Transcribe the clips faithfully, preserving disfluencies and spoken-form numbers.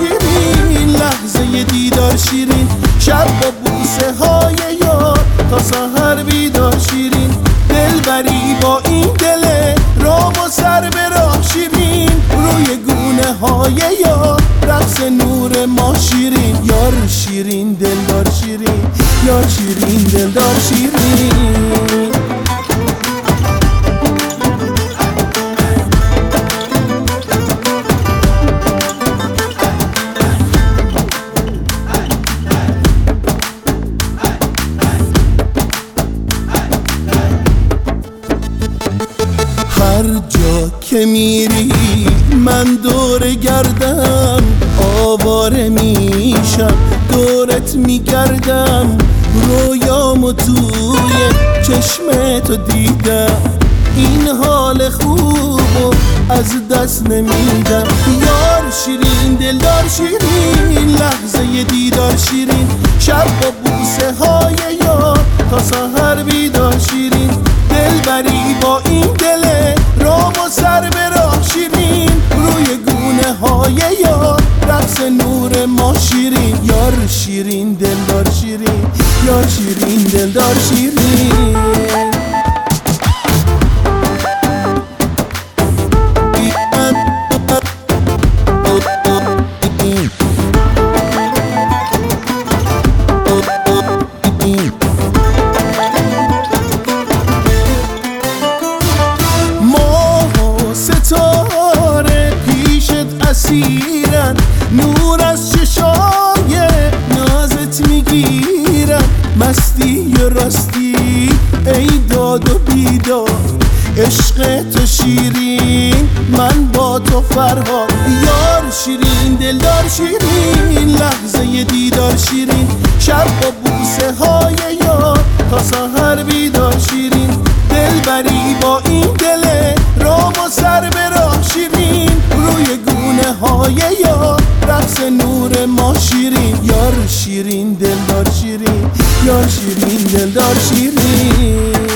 شیرین، لحظه دیدار شیرین، شب با بوسه های یار تا سحر بیدار شیرین، دلبری با این دل رام و سر به راه شیرین، روی گونه های یار رقص نور ما شیرین، یار شیرین دلدار شیرین، یار شیرین دلدار شیرین. هر جا که میری من دور گردم، آواره میشم دورت میگردم، رویامو توی چشم تو دیدم، این حال خوبو از دست نمیدم، یار شیرین دلدار شیرین، لحظه دیدار شیرین، شب با بوسه های یار تا سحر بیدار شیرین، دلبری با این دل رام و سر به راه شیرین، روی گونه های یار رقص نور ما شیرین، یار شیرین دلدار شیرین، یار شیرین دلدار شیرین. ستاره پیشت اسیرن، نور از چشای نازت میگیرن، مستی و راستی ای داد و بیداد، عشق تو شیرین من با تو فرهاد، یار شیرین دلدار شیرین، لحظه دیدار شیرین، شب با بوسه های یار تا سحر بیدار شیرین، دلبری با این دل رام و سر به راه شیرین، روی گونه های یار رقص نور ما شیرین، یار شیرین دلدار شیرین، یار شیرین دلدار شیرین.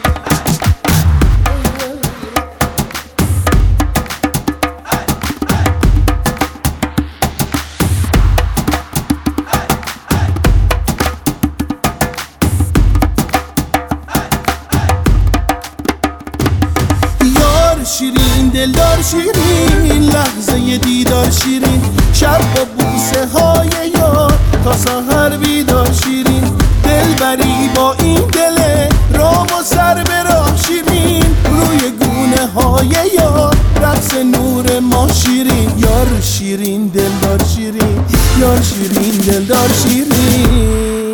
شیرین دلدار شیرین، لحظه دیدار شیرین، شب با بوسه های یار تا سحر بیدار شیرین، دلبری با این دل رام و سر به راه شیرین، روی گونه های یار رقص نور ما شیرین، یار شیرین دلدار شیرین، یار شیرین دلدار شیرین.